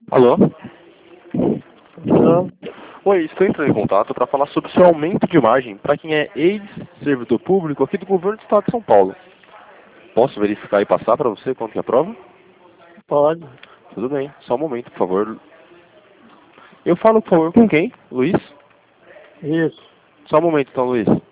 Alô? Alô? Oi, estou entrando em contato para falar sobre o seu aumento de margem para quem é ex-servidor público aqui do governo do estado de São Paulo. Posso verificar e passar para você quanto que é a prova? Pode. Tudo bem, só um momento, por favor. Eu falo, por favor, com quem? Luiz? Isso. Só um momento, então, Luiz.